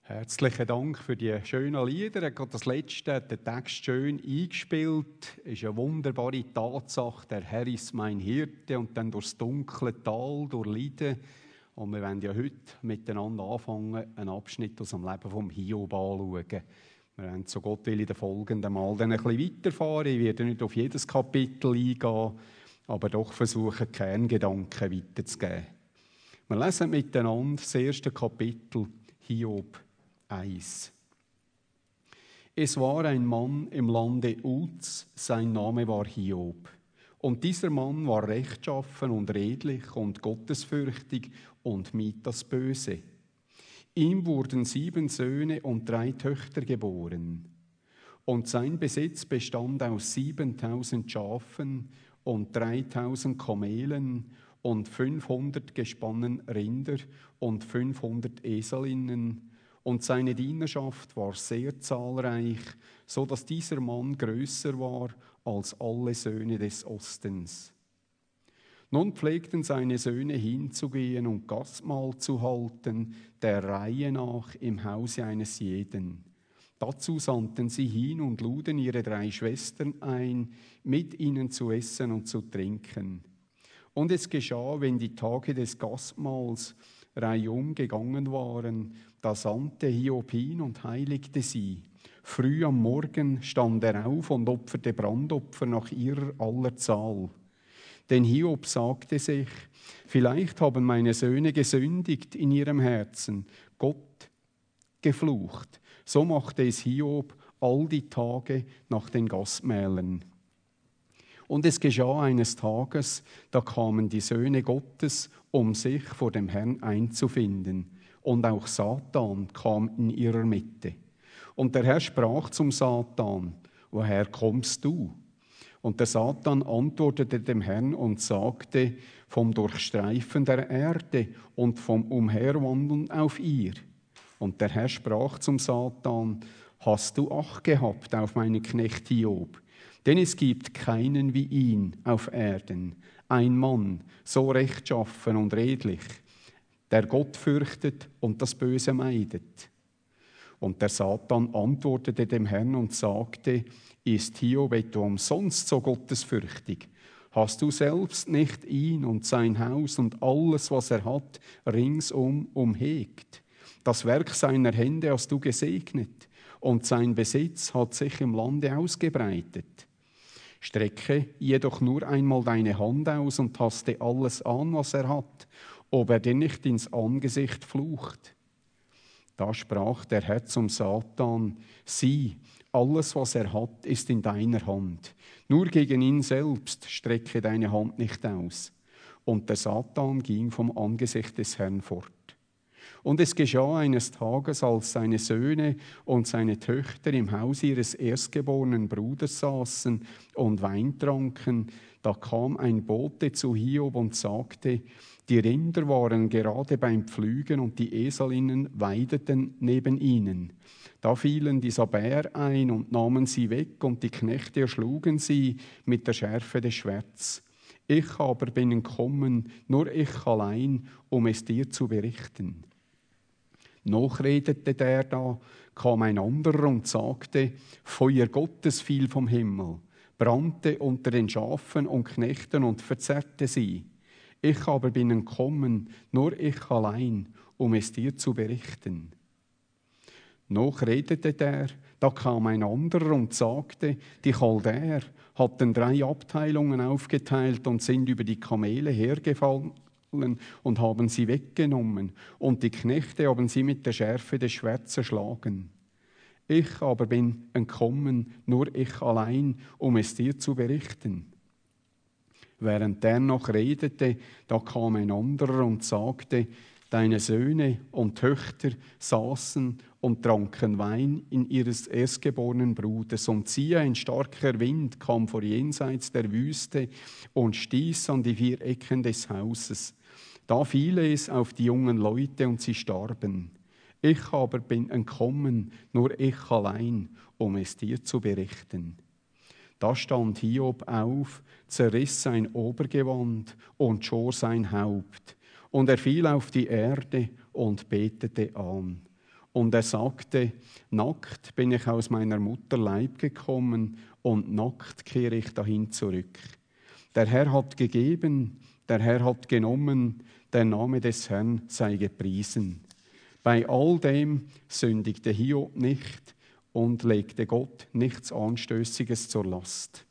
Herzlichen Dank für die schönen Lieder. Er hat das letzte, den Text schön eingespielt. Es ist eine wunderbare Tatsache. Der Herr ist mein Hirte und dann durchs dunkle Tal, durch Leiden. Und wir wollen ja heute miteinander anfangen, einen Abschnitt aus dem Leben vom Hiob anschauen. Wir werden so Gott will in den folgenden Mal dann ein bisschen weiterfahren. Ich werde nicht auf jedes Kapitel eingehen, aber doch versuchen, Kerngedanken weiterzugeben. Wir lesen miteinander das erste Kapitel Hiob 1. Es war ein Mann im Lande Uz, sein Name war Hiob. Und dieser Mann war rechtschaffen und redlich und gottesfürchtig und mied das Böse. Ihm wurden 7 Söhne und 3 Töchter geboren. Und sein Besitz bestand aus 7000 Schafen und 3000 Kamelen und 500 gespannen Rinder und 500 Eselinnen. Und seine Dienerschaft war sehr zahlreich, so dass dieser Mann größer war als alle Söhne des Ostens. Nun pflegten seine Söhne hinzugehen und Gastmahl zu halten, der Reihe nach im Hause eines jeden. Dazu sandten sie hin und luden ihre 3 Schwestern ein, mit ihnen zu essen und zu trinken. Und es geschah, wenn die Tage des Gastmahls reihum gegangen waren, da sandte Hiob hin und heiligte sie. Früh am Morgen stand er auf und opferte Brandopfer nach ihrer aller Zahl. Denn Hiob sagte sich, vielleicht haben meine Söhne gesündigt in ihrem Herzen, Gott geflucht. So machte es Hiob all die Tage nach den Gastmählern. Und es geschah eines Tages, da kamen die Söhne Gottes, um sich vor dem Herrn einzufinden. Und auch Satan kam in ihrer Mitte. Und der Herr sprach zum Satan, woher kommst du? Und der Satan antwortete dem Herrn und sagte, vom Durchstreifen der Erde und vom Umherwandeln auf ihr. Und der Herr sprach zum Satan, hast du Acht gehabt auf meinen Knecht Hiob? Denn es gibt keinen wie ihn auf Erden, ein Mann, so rechtschaffen und redlich, der Gott fürchtet und das Böse meidet. Und der Satan antwortete dem Herrn und sagte, ist Hiob etwa umsonst so gottesfürchtig? Hast du selbst nicht ihn und sein Haus und alles, was er hat, ringsum umhegt? Das Werk seiner Hände hast du gesegnet, und sein Besitz hat sich im Lande ausgebreitet. Strecke jedoch nur einmal deine Hand aus und taste alles an, was er hat, ob er dir nicht ins Angesicht flucht. Da sprach der Herr zum Satan, sieh, alles, was er hat, ist in deiner Hand. Nur gegen ihn selbst strecke deine Hand nicht aus. Und der Satan ging vom Angesicht des Herrn fort. Und es geschah eines Tages, als seine Söhne und seine Töchter im Haus ihres erstgeborenen Bruders saßen und Wein tranken, da kam ein Bote zu Hiob und sagte, die Rinder waren gerade beim Pflügen und die Eselinnen weideten neben ihnen. Da fielen die Sabäer ein und nahmen sie weg und die Knechte erschlugen sie mit der Schärfe des Schwerts. Ich aber bin entkommen, nur ich allein, um es dir zu berichten. Noch redete der da, kam ein anderer und sagte, Feuer Gottes fiel vom Himmel, brannte unter den Schafen und Knechten und verzerrte sie. Ich aber bin entkommen, nur ich allein, um es dir zu berichten. Noch redete der, da kam ein anderer und sagte, die Chaldäer hatten 3 Abteilungen aufgeteilt und sind über die Kamele hergefallen und haben sie weggenommen, und die Knechte haben sie mit der Schärfe des Schwerts erschlagen. Ich aber bin entkommen, nur ich allein, um es dir zu berichten. Während der noch redete, da kam ein anderer und sagte, deine Söhne und Töchter saßen und tranken Wein in ihres erstgeborenen Bruders. Und siehe, ein starker Wind kam von jenseits der Wüste und stieß an die 4 Ecken des Hauses. Da fiel es auf die jungen Leute und sie starben. Ich aber bin entkommen, nur ich allein, um es dir zu berichten. Da stand Hiob auf, zerriss sein Obergewand und schor sein Haupt. Und er fiel auf die Erde und betete an. Und er sagte, nackt bin ich aus meiner Mutter Leib gekommen und nackt kehre ich dahin zurück. Der Herr hat gegeben, der Herr hat genommen, der Name des Herrn sei gepriesen. Bei all dem sündigte Hiob nicht und legte Gott nichts Anstößiges zur Last.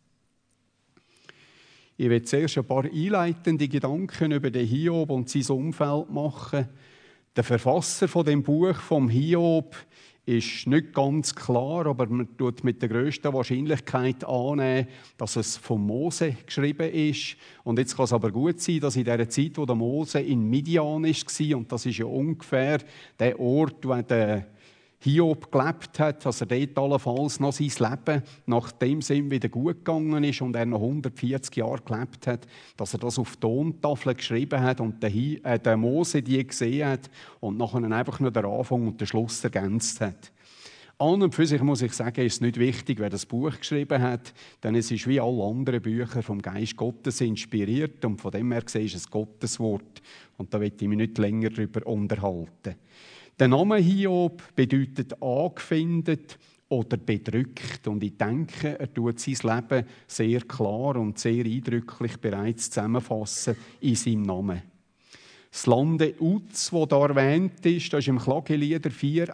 Ich will zuerst ein paar einleitende Gedanken über den Hiob und sein Umfeld machen. Der Verfasser von dem Buch vom Hiob ist nicht ganz klar, aber man tut mit der grössten Wahrscheinlichkeit annehmen, dass es von Mose geschrieben ist. Und jetzt kann es aber gut sein, dass in der Zeit, wo der Mose in Midian war, und das ist ja ungefähr der Ort, wo der Hiob gelebt hat, dass er dort allenfalls noch sein Leben, nachdem es ihm wieder gut gegangen ist und er noch 140 Jahre gelebt hat, dass er das auf Tontafeln geschrieben hat und der Mose die gesehen hat und nachher einfach nur den Anfang und den Schluss ergänzt hat. An und für sich muss ich sagen, ist es nicht wichtig, wer das Buch geschrieben hat, denn es ist wie alle anderen Bücher vom Geist Gottes inspiriert und von dem her gesehen ist es Gottes Wort. Und da will ich mich nicht länger darüber unterhalten. Der Name Hiob bedeutet angefindet oder bedrückt. Und ich denke, er tut sein Leben sehr klar und sehr eindrücklich bereits zusammenfassen in seinem Namen. Das Lande Uz, das da erwähnt ist, das ist im Klagelieder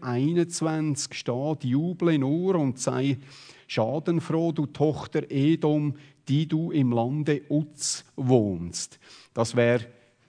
4,21 steht, juble nur und sei schadenfroh, du Tochter Edom, die du im Lande Uz wohnst. Das wäre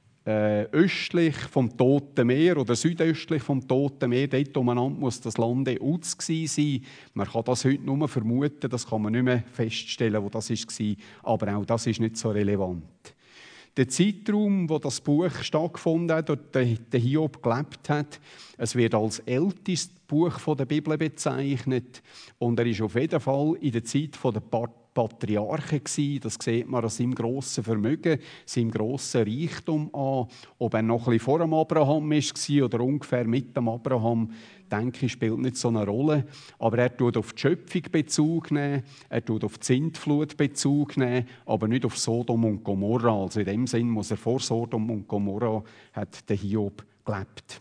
östlich vom Toten Meer oder südöstlich vom Toten Meer, dort umeinander muss das Lande Uz gewesen sein. Man kann das heute nur vermuten, das kann man nicht mehr feststellen, wo das war, aber auch das ist nicht so relevant. Der Zeitraum, wo das Buch stattgefunden hat und der Hiob gelebt hat, es wird als ältestes Buch der Bibel bezeichnet und er ist auf jeden Fall in der Zeit der Patriarchen gewesen. Das sieht man an seinem grossen Vermögen, seinem grossen Reichtum an. Ob er noch ein bisschen vor dem Abraham war oder ungefähr mit dem Abraham, denke ich, spielt nicht so eine Rolle. Aber er tut auf die Schöpfung Bezug nehmen, er tut auf die Sintflut Bezug nehmen, aber nicht auf Sodom und Gomorra. Also in dem Sinn muss er vor Sodom und Gomorra hat der Hiob gelebt.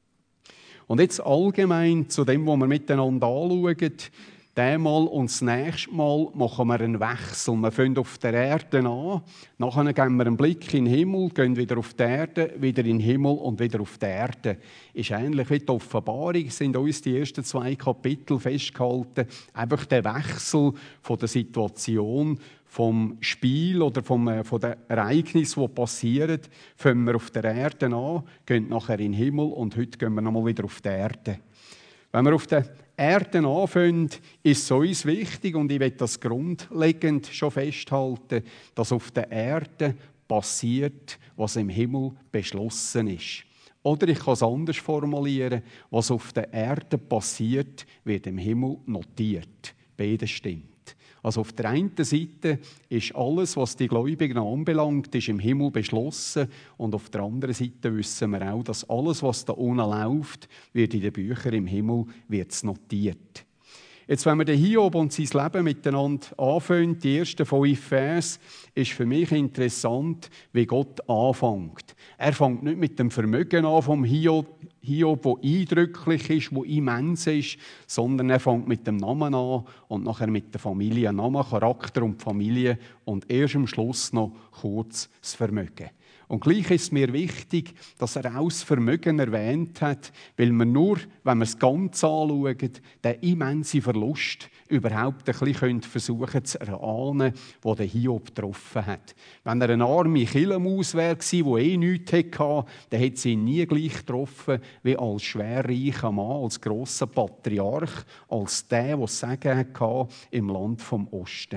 Und jetzt allgemein zu dem, was wir miteinander anschauen. Diesmal und das nächste Mal machen wir einen Wechsel. Wir fangen auf der Erde an, nachher geben wir einen Blick in den Himmel, gehen wieder auf die Erde, wieder in den Himmel und wieder auf die Erde. Ist ähnlich wie die Offenbarung, sind uns die ersten 2 Kapitel festgehalten. Einfach der Wechsel von der Situation, vom Spiel oder von den Ereignissen, die passieren. Fangen wir auf der Erde an, gehen nachher in den Himmel und heute gehen wir nochmal wieder auf die Erde. Wenn wir auf der Erde anfangen, ist es uns wichtig, und ich will das grundlegend schon festhalten, dass auf der Erde passiert, was im Himmel beschlossen ist. Oder ich kann es anders formulieren, was auf der Erde passiert, wird im Himmel notiert. Beides stimmt. Also auf der einen Seite ist alles, was die Gläubigen anbelangt, ist im Himmel beschlossen. Und auf der anderen Seite wissen wir auch, dass alles, was da unten läuft, wird in den Büchern im Himmel wird's notiert. Jetzt, wenn wir den Hiob und sein Leben miteinander anfangen, die ersten 5 Verse, ist für mich interessant, wie Gott anfängt. Er fängt nicht mit dem Vermögen an vom Hiob, das eindrücklich ist, das immens ist, sondern er fängt mit dem Namen an und nachher mit der Familie. Name, Charakter und Familie und erst am Schluss noch kurz das Vermögen. Und gleich ist mir wichtig, dass er auch das Vermögen erwähnt hat, weil man nur, wenn wir es ganz anschauen, den immensen Verlust überhaupt ein bisschen versuchen zu erahnen, den der Hiob getroffen hat. Wenn er eine arme Killemaus wäre, die nichts hatte, dann hätte sie ihn nie gleich getroffen wie als schwerreicher Mann, als grosser Patriarch, als der das Sagen hatte im Land vom Osten.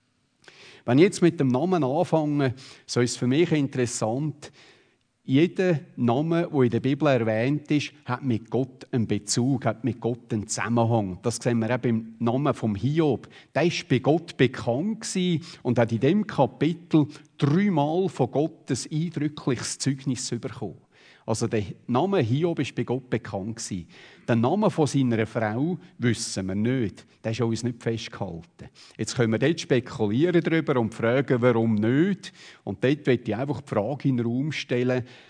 Wenn ich jetzt mit dem Namen anfange, so ist es für mich interessant, jeder Name, der in der Bibel erwähnt ist, hat mit Gott einen Bezug, hat mit Gott einen Zusammenhang. Das sehen wir auch beim Namen vom Hiob. Der war bei Gott bekannt und hat in diesem Kapitel 3-mal von Gott ein eindrückliches Zeugnis bekommen. Also der Name Hiob war bei Gott bekannt. Den Namen von seiner Frau wissen wir nicht. Der ist uns nicht festgehalten. Jetzt können wir dort spekulieren darüber und fragen, warum nicht. Und dort möchte ich einfach die Frage in den Raum stellen,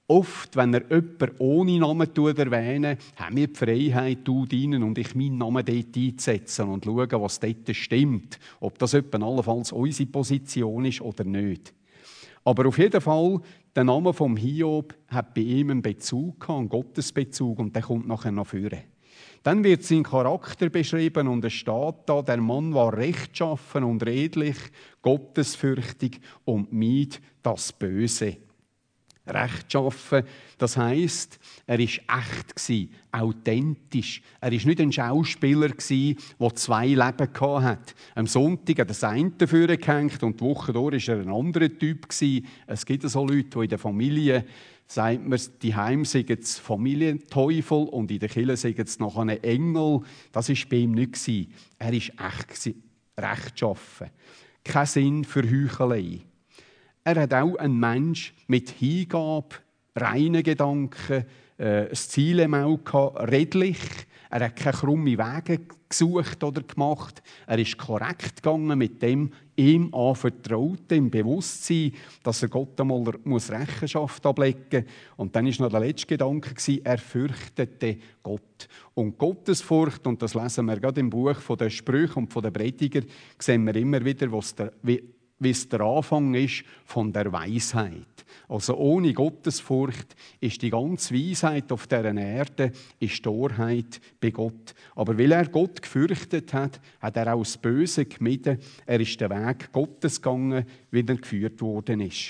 Oft, wenn er jemanden ohne Namen erwähnt, haben wir die Freiheit, du, deinen und ich meinen Namen dort einzusetzen und schauen, was dort stimmt. Ob das allenfalls unsere Position ist oder nicht. Aber auf jeden Fall, der Name vom Hiob hat bei ihm einen Bezug gehabt, einen Gottesbezug, und der kommt nachher noch führen. Dann wird sein Charakter beschrieben und es steht da, der Mann war rechtschaffen und redlich, gottesfürchtig und mied das Böse. Rechtschaffen, das heisst, er war echt, authentisch. Er war nicht ein Schauspieler, der 2 Leben hatte. Am Sonntag hat er das eine dafür gehängt und die Woche durch war er ein anderer Typ. Es gibt so Leute, die in der Familie, sagt man, die Heim sind es Familienteufel und in der Kirche sind es noch ein Engel. Das war bei ihm nicht. Er war echt, rechtschaffen. Kein Sinn für Heuchelei. Er hat auch ein Mensch mit Hingabe, reinen Gedanken, ein Ziel im Auge gehabt, redlich. Er hat keine krummen Wege gesucht oder gemacht. Er ist korrekt gegangen mit dem ihm anvertrauten, im Bewusstsein, dass er Gott einmal Rechenschaft ablegen muss. Und dann war noch der letzte Gedanke, er fürchtete Gott. Und Gottesfurcht, und das lesen wir gerade im Buch von den Sprüchen und von den Prediger, sehen wir immer wieder, wie es der Anfang ist von der Weisheit. Also ohne Gottesfurcht ist die ganze Weisheit auf dieser Erde ist Torheit bei Gott. Aber weil er Gott gefürchtet hat, hat er auch das Böse gemieden. Er ist den Weg Gottes gegangen, wie er geführt worden ist.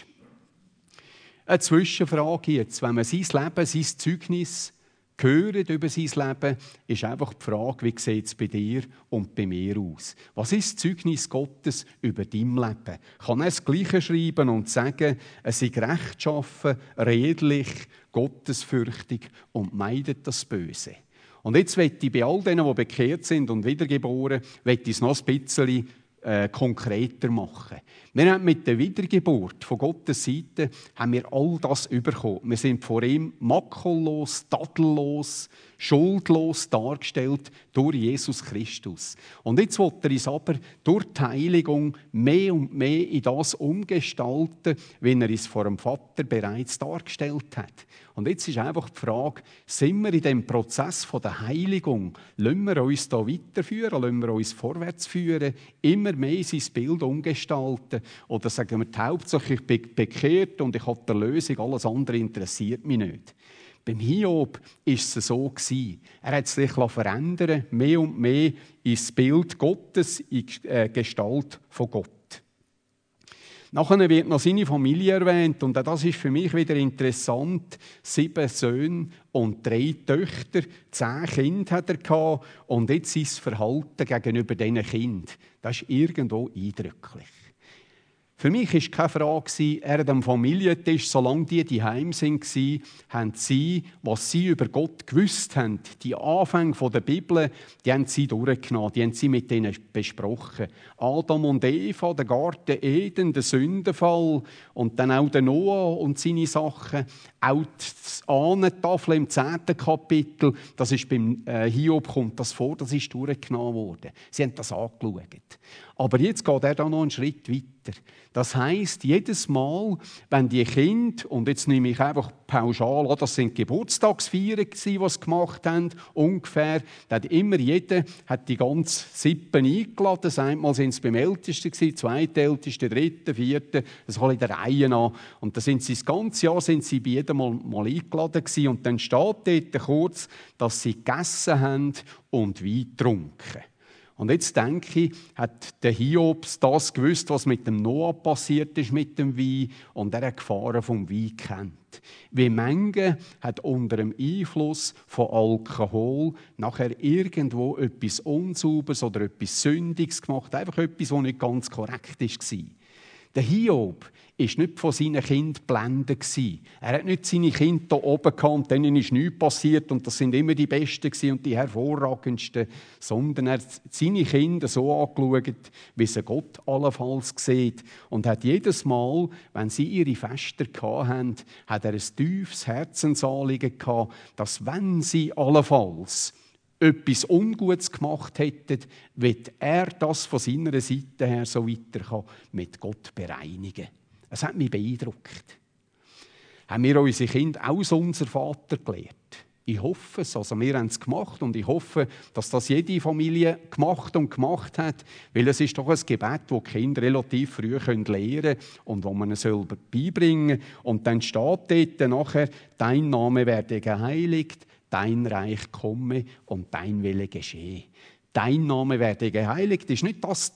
Eine Zwischenfrage jetzt, wenn man sein Leben, sein Zeugnis gehört über sein Leben, ist einfach die Frage, wie sieht es bei dir und bei mir aus? Was ist das Zeugnis Gottes über dein Leben? Kann er das Gleiche schreiben und sagen, er sei rechtschaffen, redlich, gottesfürchtig und meidet das Böse? Und jetzt möchte ich bei all denen, die bekehrt sind und wiedergeboren, möchte ich es noch ein bisschen konkreter machen. Wir haben mit der Wiedergeburt von Gottes Seite haben wir all das bekommen. Wir sind vor ihm makellos, tadellos, schuldlos dargestellt durch Jesus Christus. Und jetzt will er uns aber durch die Heiligung mehr und mehr in das umgestalten, wie er es vor dem Vater bereits dargestellt hat. Und jetzt ist einfach die Frage, sind wir in dem Prozess von der Heiligung, lassen wir uns da weiterführen, lassen wir uns vorwärts führen, immer mehr sein Bild umgestalten, oder sagen wir, die Hauptsache, ich bin bekehrt und ich habe die Lösung, alles andere interessiert mich nicht. Beim Hiob war es so. Er hat sich verändern, mehr und mehr ins Bild Gottes, in die Gestalt von Gott. Nachher wird noch seine Familie erwähnt und auch das ist für mich wieder interessant. 7 Söhne und 3 Töchter, 10 Kinder hat er gehabt und jetzt sein Verhalten gegenüber diesen Kindern. Das ist irgendwo eindrücklich. Für mich war keine Frage, er hat am Familientisch, solange die heim waren, haben sie, was sie über Gott gewusst haben, die Anfänge der Bibel, die haben sie durchgenommen, die haben sie mit ihnen besprochen. Adam und Eva, der Garten Eden, der Sündenfall und dann auch der Noah und seine Sachen. Auch die Ahnentafel im 10. Kapitel, das ist beim Hiob kommt das vor, das ist durchgenommen worden. Sie haben das angeschaut. Aber jetzt geht er da noch einen Schritt weiter. Das heisst, jedes Mal, wenn die Kinder, und jetzt nehme ich einfach pauschal an, das sind Geburtstagsfeiern gewesen, die sie gemacht haben, ungefähr, dann hat immer jeder hat die ganze Sippe eingeladen. Einmal sind es beim Ältesten gewesen, Zweitältesten, Dritten, Vierten, das halt in der Reihe an. Und da sind sie das ganze Jahr sind sie bei jedem mal eingeladen gewesen. Und dann steht dort kurz, dass sie gegessen haben und Wein getrunken. Und jetzt denke ich, hat der Hiob das gewusst, was mit dem Noah passiert ist mit dem Wein, und er hat die Gefahren vom Wein kennt. Wie Menge hat unter dem Einfluss von Alkohol nachher irgendwo etwas Unsauberes oder etwas Sündiges gemacht, einfach etwas, was nicht ganz korrekt war. Der Hiob war nicht von seinen Kindern geblendet. Er hat nicht seine Kinder hier oben gehabt und denen ist nichts passiert und das sind immer die Besten und die hervorragendsten, sondern er hat seine Kinder so angeschaut, wie sie Gott allenfalls sieht, und hat jedes Mal, wenn sie ihre Feste hatten, hat er ein tiefes Herzensanliegen gehabt, dass wenn sie allenfalls etwas Ungutes gemacht hätten, wird er das von seiner Seite her so weiter mit Gott bereinigen. Es hat mich beeindruckt. Haben wir unsere Kinder auch so unser Vater gelehrt? Ich hoffe es. Also wir haben es gemacht und ich hoffe, dass das jede Familie gemacht hat. Weil es ist doch ein Gebet, das die Kinder relativ früh lernen können und das man ihnen selber beibringen soll. Und dann steht dort nachher, dein Name werde geheiligt, dein Reich komme und dein Wille geschehe. Dein Name werde geheiligt ist nicht das,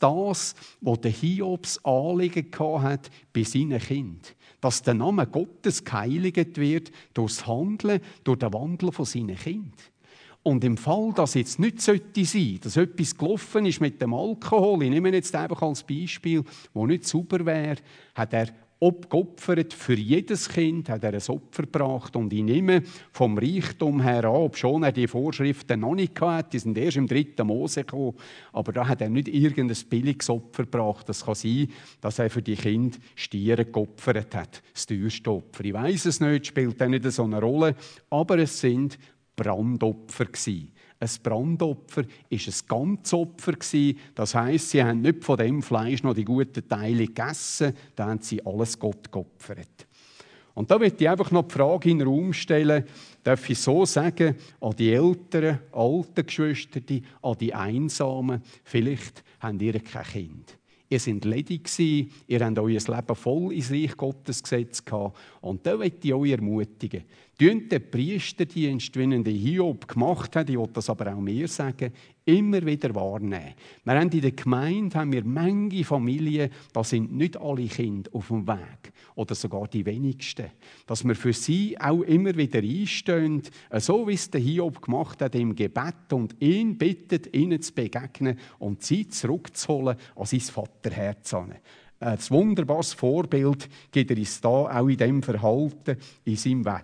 was der Hiobs Anliegen hatte bei seinen Kindern. Dass der Name Gottes geheiligt wird durch das Handeln, durch den Wandel von seinen Kindern. Und im Fall, dass jetzt nicht sein sollte, dass etwas gelaufen ist mit dem Alkohol, ich nehme jetzt einfach als Beispiel, wo nicht sauber wäre, hat er geopfert, für jedes Kind hat er ein Opfer gebracht. Und ich nehme vom Reichtum her an, obschon er die Vorschriften noch nicht hatte, die sind erst im 3. Mose gekommen, aber da hat er nicht irgendein billiges Opfer gebracht. Das kann sein, dass er für die Kinder Stiere geopfert hat, das teuerste Opfer. Ich weiss es nicht, spielt auch nicht so eine Rolle, aber es sind Brandopfer gewesen. Ein Brandopfer war ein Ganzopfer. Das heisst, sie haben nicht von dem Fleisch noch die guten Teile gegessen, da haben sie alles Gott geopfert. Und da möchte ich einfach noch die Frage in den Raum stellen, darf ich so sagen, an die älteren, alten Geschwister, an die Einsamen, vielleicht habt ihr kein Kind. Ihr seid ledig, ihr habt euer Leben voll ins Reich Gottes gesetzt. Und da möchte ich euch ermutigen, den Priesterdienst, wie ihn der Hiob gemacht hat, ich will das aber auch mir sagen, immer wieder wahrnehmen. Wir haben in der Gemeinde manche Familien, da sind nicht alle Kinder auf dem Weg. Oder sogar die wenigsten. Dass wir für sie auch immer wieder einstehen, so wie es der Hiob gemacht hat im Gebet und ihn bittet, ihnen zu begegnen und sie zurückzuholen an sein Vaterherz. Ein wunderbares Vorbild gibt er uns da auch in dem Verhalten, in seinem Weg,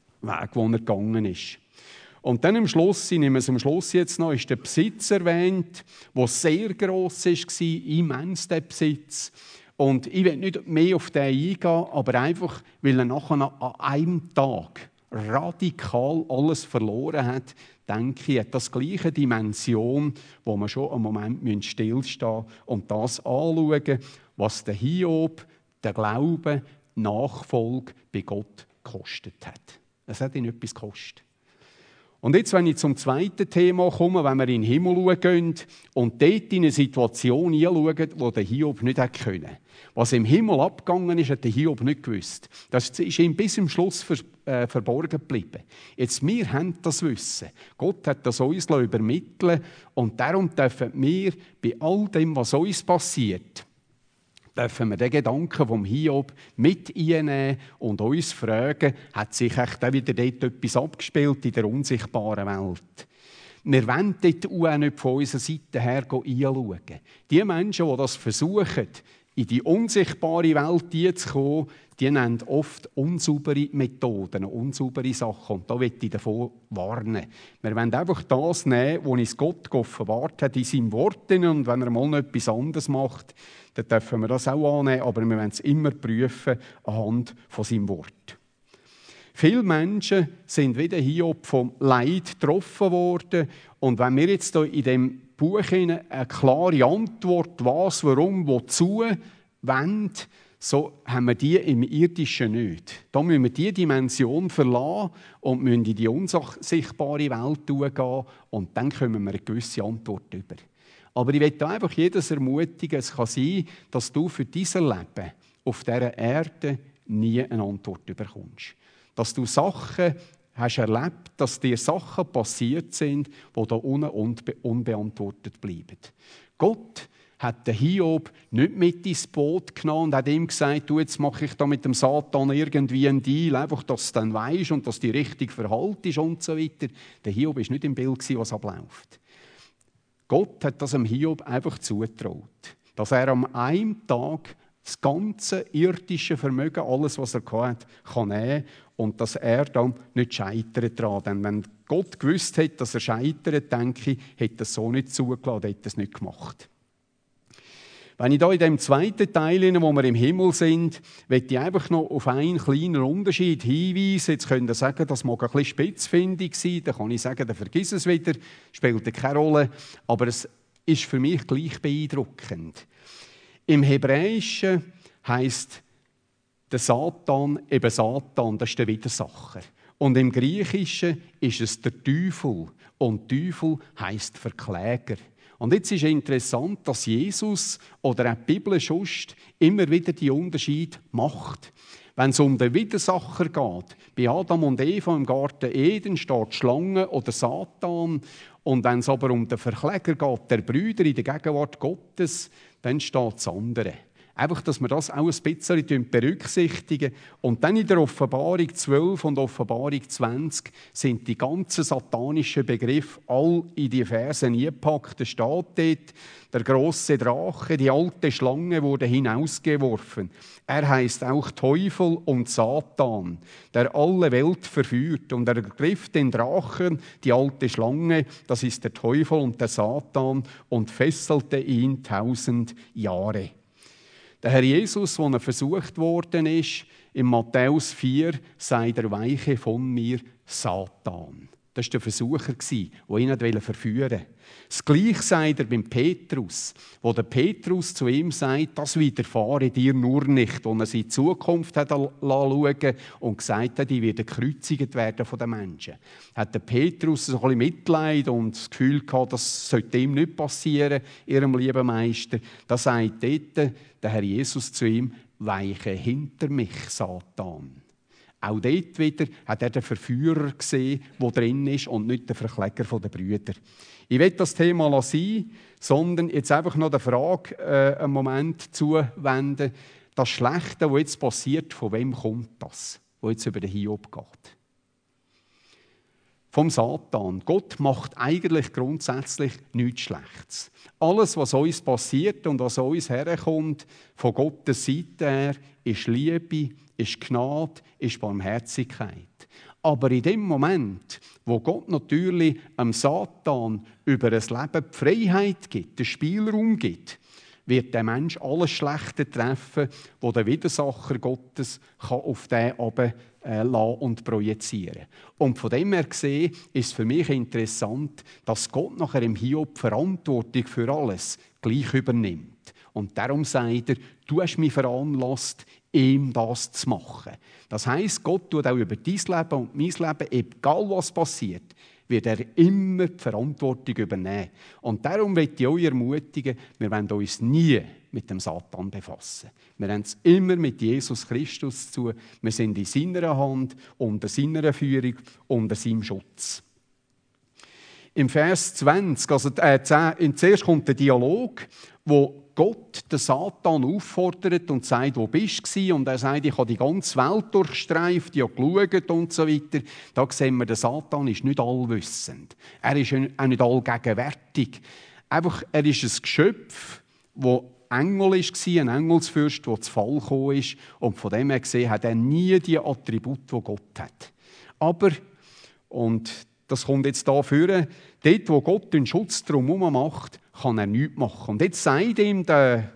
wo er gegangen ist. Und dann am Schluss, ich nehme es am Schluss jetzt noch, ist der Besitz erwähnt, der sehr gross war, immens der Besitz. Und ich will nicht mehr auf den eingehen, aber einfach, weil er nachher an einem Tag radikal alles verloren hat, denke ich, hat das gleiche Dimension, wo man schon einen Moment stillstehen und das anschauen, was der Hiob, der Glaube, Nachfolge bei Gott gekostet hat. Es hat ihn etwas gekostet. Und jetzt, wenn ich zum zweiten Thema komme, wenn wir in den Himmel schauen und dort in eine Situation hinschauen, wo der Hiob nicht hätte können. Was im Himmel abgegangen ist, hat der Hiob nicht gewusst. Das ist ihm bis zum Schluss verborgen geblieben. Jetzt, wir haben das Wissen. Gott hat das uns übermitteln und darum dürfen wir bei all dem, was uns passiert, dürfen wir den Gedanken vom Hiob mit einnehmen und uns fragen, hat sich echt auch wieder dort etwas abgespielt in der unsichtbaren Welt? Wir wollen dort auch nicht von unserer Seite her einschauen. Die Menschen, die das versuchen, in die unsichtbare Welt zu kommen, die nennen oft unsaubere Methoden, unsaubere Sachen. Und da will ich davon warnen. Wir wollen einfach das nehmen, was uns Gott offenbart hat in seinem Wort. Und wenn er mal noch etwas anderes macht, dann dürfen wir das auch annehmen. Aber wir wollen es immer prüfen anhand von seinem Wort. Viele Menschen sind wie der Hiob vom Leid getroffen worden. Und wenn wir jetzt hier in dem Buch eine klare Antwort, was, warum, wozu, wollen, so haben wir die im Irdischen nicht. Da müssen wir diese Dimension verlassen und müssen in die unsichtbare Welt gehen und dann kommen wir eine gewisse Antwort über. Aber ich möchte einfach jedes ermutigen, es kann sein, dass du für dieses Leben auf dieser Erde nie eine Antwort bekommst. Dass du Sachen hast erlebt, dass dir Sachen passiert sind, die da unten unbeantwortet bleiben. Gott hat den Hiob nicht mit ins Boot genommen und hat ihm gesagt, du, jetzt mache ich da mit dem Satan irgendwie einen Deal, einfach, dass du dann weisst und dass du richtig verhaltest und so weiter. Der Hiob war nicht im Bild, was abläuft. Gott hat das dem Hiob einfach zugetraut, dass er an einem Tag das ganze irdische Vermögen, alles, was er hatte, kann nehmen und dass er dann nicht scheitert daran. Denn wenn Gott gewusst hätte, dass er scheitert, denke ich, hätte er es so nicht zugelassen, hätte er es nicht gemacht. Wenn ich da in dem zweiten Teil, wo wir im Himmel sind, möchte ich einfach noch auf einen kleinen Unterschied hinweisen. Jetzt könnt ihr sagen, das mag ein bisschen spitzfindig sein, dann kann ich sagen, dann vergiss es wieder, spielt keine Rolle. Aber es ist für mich gleich beeindruckend. Im Hebräischen heisst der Satan, das ist der Widersacher. Und im Griechischen ist es der Teufel. Und Teufel heisst Verkläger. Und jetzt ist interessant, dass Jesus oder auch die Bibel sonst immer wieder die Unterschied macht. Wenn es um den Widersacher geht, bei Adam und Eva im Garten Eden steht Schlange oder Satan. Und wenn es aber um den Verkläger geht, der Brüder in der Gegenwart Gottes, dann steht das andere. Einfach, dass wir das auch ein bisschen berücksichtigen. Und dann in der Offenbarung 12 und Offenbarung 20 sind die ganzen satanischen Begriffe all in die Verse eingepackt. Da steht dort, der grosse Drache, die alte Schlange wurde hinausgeworfen. Er heißt auch Teufel und Satan, der alle Welt verführt. Und er ergriff den Drachen, die alte Schlange, das ist der Teufel und der Satan, und fesselte ihn 1000 Jahre. Der Herr Jesus, als er versucht worden ist, in Matthäus 4, sagt er, weiche von mir, Satan. Das war der Versucher, der ihn verführen wollte. Das Gleiche sagt er beim Petrus, wo der Petrus zu ihm sagt, das widerfahre dir nur nicht, wo er seine Zukunft hat schauen und gesagt hat, die werden gekreuzigt werden von den Menschen. Hat der Petrus ein bisschen Mitleid und das Gefühl gehabt, das sollte ihm nicht passieren, ihrem lieben Meister. Da sagt dort der Herr Jesus zu ihm, weiche hinter mich, Satan. Auch dort wieder hat er den Verführer gesehen, der drin ist, und nicht den Verkläger der Brüder. Ich will das Thema sein, sondern jetzt einfach noch der Frage einen Moment zuwenden. Das Schlechte, was jetzt passiert, von wem kommt das, was jetzt über den Hiob geht? Vom Satan. Gott macht eigentlich grundsätzlich nichts Schlechtes. Alles, was uns passiert und was uns herkommt, von Gottes Seite her, ist Liebe, ist Gnade, ist Barmherzigkeit. Aber in dem Moment, wo Gott natürlich dem Satan über ein Leben die Freiheit gibt, den Spielraum gibt, wird der Mensch alles Schlechte treffen, wo der Widersacher Gottes auf den lassen und projizieren. Und von dem her gesehen ist es für mich interessant, dass Gott nachher im Hiob die Verantwortung für alles gleich übernimmt. Und darum sagt er, du hast mich veranlasst, ihm das zu machen. Das heisst, Gott tut auch über dein Leben und mein Leben, egal was passiert, wird er immer die Verantwortung übernehmen. Und darum möchte ich euch ermutigen, wir wollen uns nie mit dem Satan befassen. Wir haben es immer mit Jesus Christus zu. Wir sind in seiner Hand, unter seiner Führung, unter seinem Schutz. Im Vers 20, also 10, zuerst kommt der Dialog, wo Gott den Satan auffordert und sagt, wo bist du? Und er sagt, ich habe die ganze Welt durchstreift, ich habe geschaut und so weiter. Da sehen wir, der Satan ist nicht allwissend. Er ist auch nicht allgegenwärtig. Einfach, er ist ein Geschöpf, das Engel war, ein Engelsfürst, der zu Fall gekommen ist. Und von dem her gesehen hat er nie die Attribute, die Gott hat. Aber, und das kommt jetzt hier vor, dort, wo Gott den Schutz drumherum macht, kann er nichts machen. Und jetzt sagt ihm der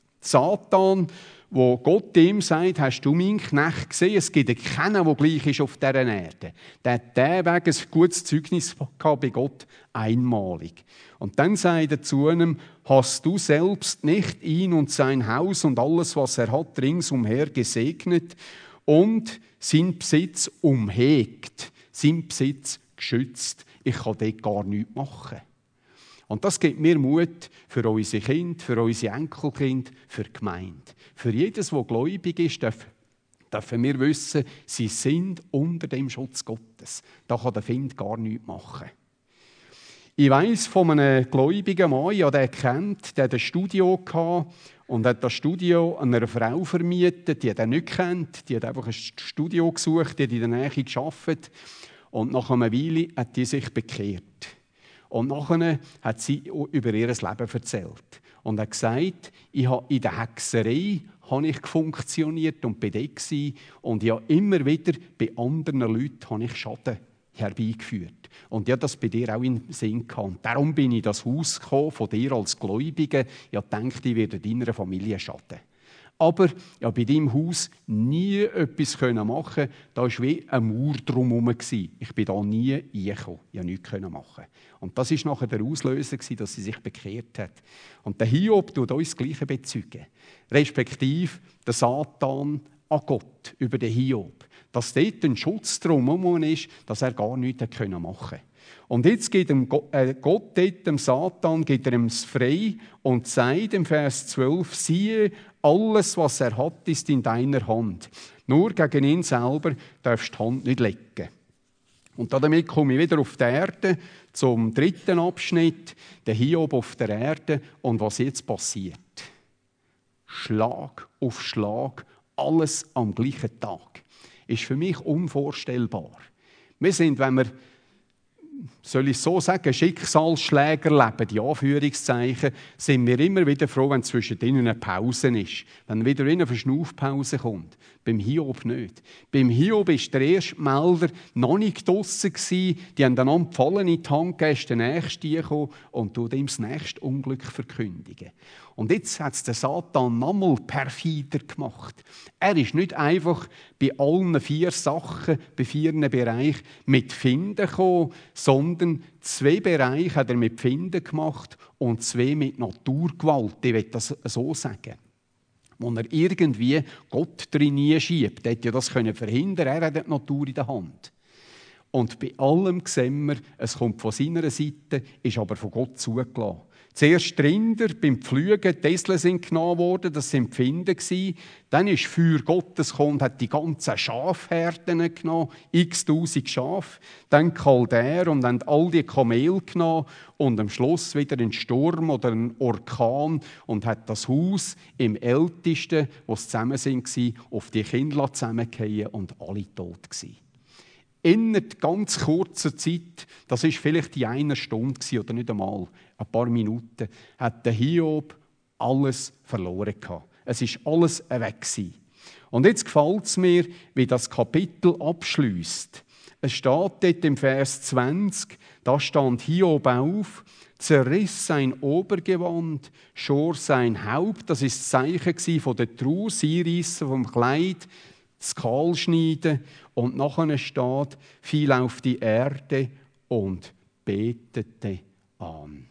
Satan, wo Gott ihm sagt, hast du meinen Knecht gesehen? Es gibt keinen, der gleich ist auf dieser Erde. Der hat wegen ein gutes Zeugnis gehabt bei Gott, einmalig. Und dann sagt er zu ihm, hast du selbst nicht ihn und sein Haus und alles, was er hat, ringsumher gesegnet und sein Besitz umhegt, sein Besitz geschützt. Ich kann dort gar nichts machen. Und das gibt mir Mut für unsere Kinder, für unsere Enkelkinder, für die Gemeinde. Für jedes, der gläubig ist, dürfen wir wissen, sie sind unter dem Schutz Gottes. Da kann der Find gar nichts machen. Ich weiss von einem gläubigen Mann, ich habe den kennt, der hatte ein Studio gehabt und hat das Studio einer Frau vermietet, die hat er nicht kennt. Die hat einfach ein Studio gesucht, die hat in der Nähe gearbeitet. Und nach einer Weile hat die sich bekehrt. Und nachher hat sie über ihr Leben erzählt. Und hat gesagt, ich habe in der Hexerei funktioniert und bin dort gewesen. Und ja, immer wieder bei anderen Leuten habe ich Schaden herbeigeführt. Und ich habe das bei dir auch im Sinn gehabt. Und darum bin ich in das Haus gekommen, von dir als Gläubiger. Ich dachte, ich werde deiner Familie schaden. Aber ja, bei deinem Haus nie etwas machen. Da war wie eine Mauer drumherum. Ich bin da nie reingekommen. Ich konnte nichts machen. Und das war nachher der Auslöser, dass sie sich bekehrt hat. Und der Hiob tut uns das Gleiche bezeugen. Respektive der Satan an Gott, über den Hiob. Dass dort ein Schutz drumherum ist, dass er gar nichts machen konnte. Und jetzt gibt Gott dort dem Satan frei und sagt im Vers 12, siehe, alles, was er hat, ist in deiner Hand. Nur gegen ihn selber darfst du die Hand nicht legen. Und damit komme ich wieder auf die Erde zum dritten Abschnitt, der Hiob auf der Erde und was jetzt passiert. Schlag auf Schlag, alles am gleichen Tag. Ist für mich unvorstellbar. Wir sind, wenn wir, soll ich so sagen, Schicksalsschläger leben, die Anführungszeichen, sind wir immer wieder froh, wenn zwischen ihnen eine Pause ist. Wenn wieder eine Verschnaufpause kommt. Beim Hiob nicht. Beim Hiob war der erste Melder noch nicht draussen. Die haben dann die Fallen in die Hand gegeben, ist der Nächste gekommen und tut ihm das nächste Unglück verkündigen. Und jetzt hat es der Satan nochmal perfider gemacht. Er ist nicht einfach bei allen 4 Sachen, bei 4 Bereichen mit Finden gekommen, sondern 2 Bereiche hat er mit Finden gemacht und 2 mit Naturgewalt. Ich will das so sagen. Wo er irgendwie Gott drin schiebt. Er hätte ja das verhindern. Er hat die Natur in der Hand. Und bei allem sehen wir, es kommt von seiner Seite, ist aber von Gott zugelassen. Zuerst die Rinder beim Pflügen, die Esel sind genommen worden, das waren die Finden. Dann ist Feuer Gottes gekommen und hat die ganzen Schafherden genommen, x-tausend Schafe. Dann Chaldäer und haben all die Kamele genommen und am Schluss wieder ein Sturm oder ein Orkan und hat das Haus im Ältesten, wo sie zusammen waren, auf die Kinder zusammengefallen und alle tot gewesen. Innerhalb ganz kurzer Zeit, das war vielleicht die 1 Stunde oder nicht einmal, ein paar Minuten, hat der Hiob alles verloren gehabt. Es war alles weg gewesen. Und jetzt gefällt es mir, wie das Kapitel abschliesst. Es steht dort im Vers 20, da stand Hiob auf, zerriss sein Obergewand, schor sein Haupt, das war das Zeichen von der Trauer, das Einreissen vom Kleid, das Kahlschneiden und nachher steht, fiel auf die Erde und betete an.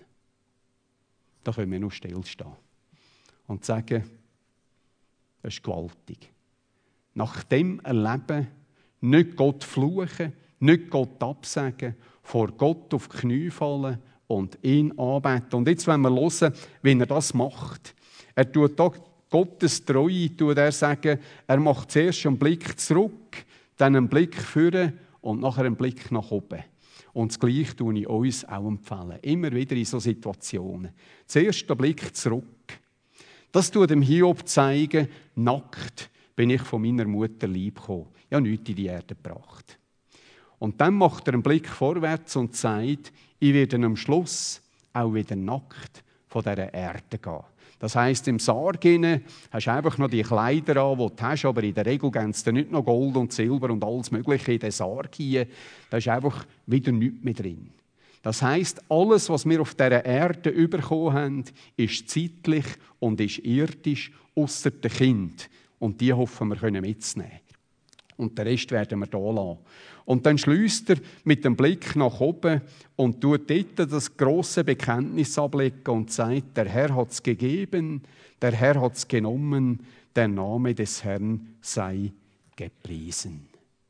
Da können wir nur stillstehen und sagen, das ist gewaltig. Nach dem Erleben nicht Gott fluchen, nicht Gott absagen, vor Gott auf die Knie fallen und ihn anbeten. Und jetzt wollen wir hören, wie er das macht. Er tut da Gottes Treue, er sagen, er macht zuerst einen Blick zurück, dann einen Blick vorne und nachher einen Blick nach oben. Und das Gleiche tue ich uns auch empfehlen. Immer wieder in solchen Situationen. Zuerst den Blick zurück. Das tut dem Hiob zeigen, nackt bin ich von meiner Mutter lieb gekommen. Ich habe nichts in die Erde gebracht. Und dann macht er einen Blick vorwärts und sagt, ich werde am Schluss auch wieder nackt von dieser Erde gehen. Das heisst, im Sarg hast du einfach noch die Kleider an, die du hast, aber in der Regel geben sie nicht noch Gold und Silber und alles Mögliche in den Sarg hier. Da ist einfach wieder nichts mehr drin. Das heisst, alles, was wir auf dieser Erde bekommen haben, ist zeitlich und ist irdisch, ausser der Kind. Und die hoffen wir mitzunehmen. Und den Rest werden wir hier lassen. Und dann schliesst er mit dem Blick nach oben und tut dort das grosse Bekenntnis ablegen und sagt, der Herr hat es gegeben, der Herr hat es genommen, der Name des Herrn sei gepriesen.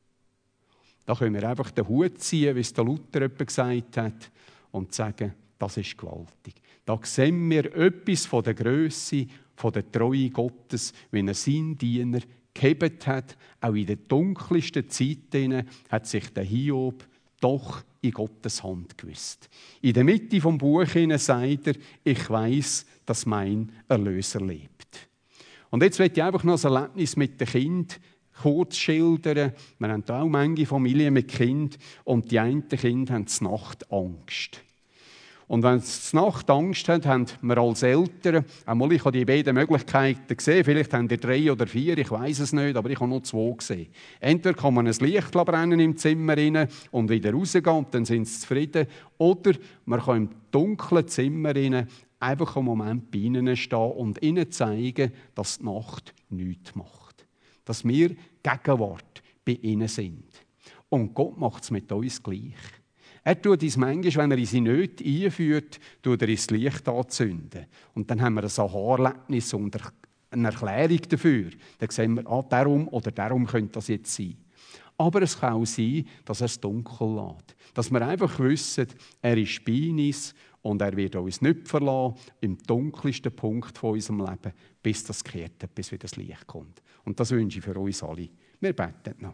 Da können wir einfach den Hut ziehen, wie es der Luther gesagt hat, und sagen, das ist gewaltig. Da sehen wir etwas von der Grösse, von der Treue Gottes, wenn er seinen Diener gehebt hat, auch in der dunkelsten Zeit hat sich der Hiob doch in Gottes Hand gewusst. In der Mitte vom Buch sagt er, ich weiss, dass mein Erlöser lebt. Und jetzt möchte ich einfach noch ein Erlebnis mit dem Kind kurz schildern. Wir haben auch manche Familien mit Kind und die einen Kinder haben zur Nacht Angst. Und wenn sie zur Nacht Angst haben, haben wir als Eltern, einmal ich habe die beiden Möglichkeiten gesehen, vielleicht haben die 3 oder 4, ich weiss es nicht, aber ich habe nur 2 gesehen. Entweder kann man ein Licht brennen im Zimmer rein und wieder rausgehen und dann sind sie zufrieden. Oder man kann im dunklen Zimmer rein einfach einen Moment bei ihnen stehen und ihnen zeigen, dass die Nacht nichts macht. Dass wir Gegenwart bei ihnen sind. Und Gott macht es mit uns gleich. Er tut uns manchmal, wenn er in seine Nöte einführt, tut er ins Licht anzünden. Und dann haben wir ein Aha-Erlebnis und eine Erklärung dafür. Dann sehen wir, darum oder darum könnte das jetzt sein. Aber es kann auch sein, dass er es dunkel lässt. Dass wir einfach wissen, er ist bei uns und er wird uns nicht verlassen, im dunkelsten Punkt von unserem Leben, bis das gekehrt hat, bis wieder das Licht kommt. Und das wünsche ich für uns alle. Wir beten noch.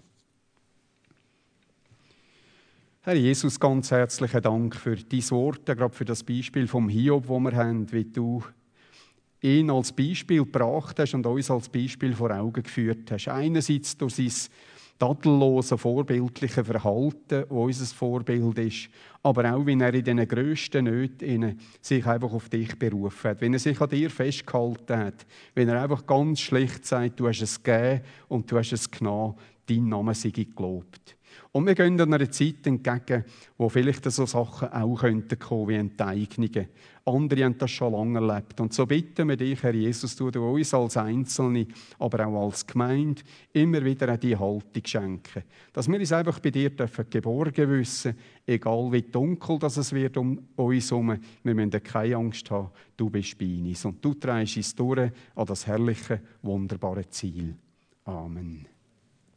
Herr Jesus, ganz herzlichen Dank für deine Worte, gerade für das Beispiel vom Hiob, das wir haben, wie du ihn als Beispiel gebracht hast und uns als Beispiel vor Augen geführt hast. Einerseits durch sein tadellose, vorbildliche Verhalten, das unser Vorbild ist, aber auch, wie er in den grössten Nöten sich einfach auf dich berufen hat, wenn er sich an dir festgehalten hat, wenn er einfach ganz schlicht sagt, du hast es gegeben und du hast es genommen, dein Name sei gelobt. Und wir gehen einer Zeit entgegen, wo vielleicht so Sachen auch kommen könnten, wie Enteignungen. Andere haben das schon lange erlebt. Und so bitten wir dich, Herr Jesus, du uns als Einzelne, aber auch als Gemeinde, immer wieder diese Haltung schenken. Dass wir uns einfach bei dir geborgen wissen, egal wie dunkel das es wird um uns herum. Wir müssen keine Angst haben, du bist bei uns. Und du trägst uns durch an das herrliche, wunderbare Ziel. Amen.